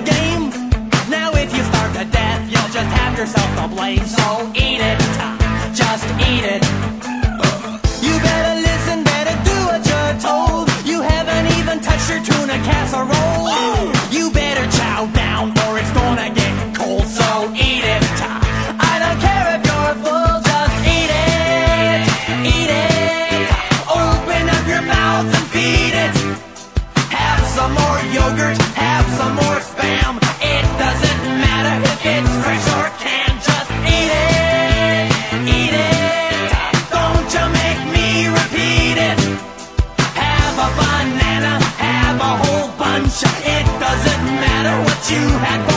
the game. Now if you starve to death, you'll just have yourself to blame. So eat it, just eat it. You better listen, better do what you're told. You haven't even touched your tuna casserole. You better chow down or it's gonna get cold. So eat it. I don't care if you're full, just eat it. Eat it. Open up your mouth and feed it. Have some more yogurt, have some more Spam. It doesn't matter if it's fresh or canned. Just eat it. Eat it. Don't you make me repeat it. Have a banana, have a whole bunch. It doesn't matter what you had.